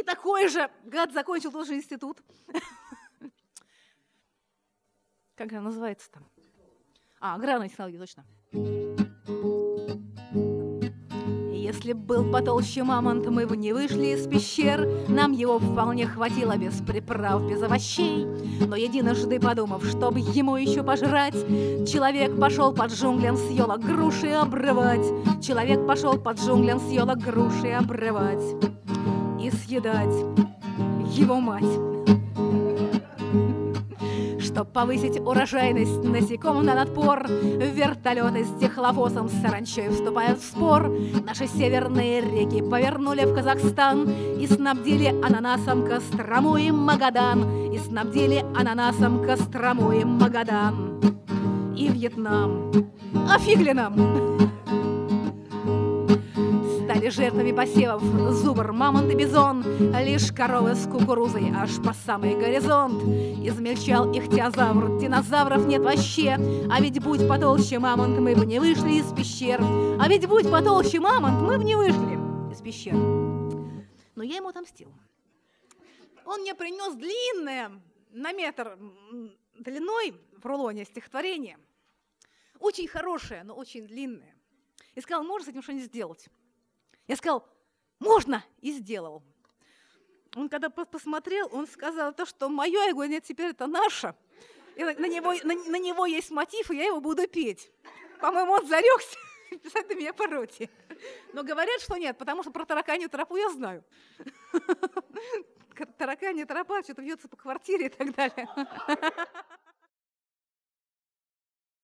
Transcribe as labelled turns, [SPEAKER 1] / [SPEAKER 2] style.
[SPEAKER 1] такой же гад закончил тот же институт. Как она называется там? Аграрная технология, точно. Если б был потолще мамонт, мы бы не вышли из пещер. Нам его вполне хватило без приправ, без овощей. Но единожды подумав, чтобы ему еще пожрать, человек пошел под джунглям с елок груши обрывать. Человек пошел под джунглям с елок груши обрывать и съедать его мать. Чтоб повысить урожайность насекомым на отпор, вертолеты с техлофосом с саранчой вступают в спор. Наши северные реки повернули в Казахстан и снабдили ананасом Кострому и Магадан. И снабдили ананасом Кострому и Магадан. И Вьетнам. А фиг ли нам? Стали жертвами посевов зубр, мамонт и бизон. Лишь коровы с кукурузой аж по самый горизонт. Измельчал ихтиозавр, динозавров нет вообще. А ведь будь потолще мамонт, мы бы не вышли из пещер. А ведь будь потолще мамонт, мы бы не вышли из пещер. Но я ему отомстил. Он мне принес длинное, на метр длиной в рулоне стихотворение. Очень хорошее, но очень длинное. И сказал, можно с этим что-нибудь сделать? Я сказал, можно, и сделал. Он когда посмотрел, он сказал, то, что мое, я говорю, нет, теперь это наше. И на него есть мотив, и я его буду петь. По-моему, он зарекся писать на меня пародии. Но говорят, что нет, потому что про тараканью тропу я знаю. Тараканья тропа что-то вьется по квартире и так далее.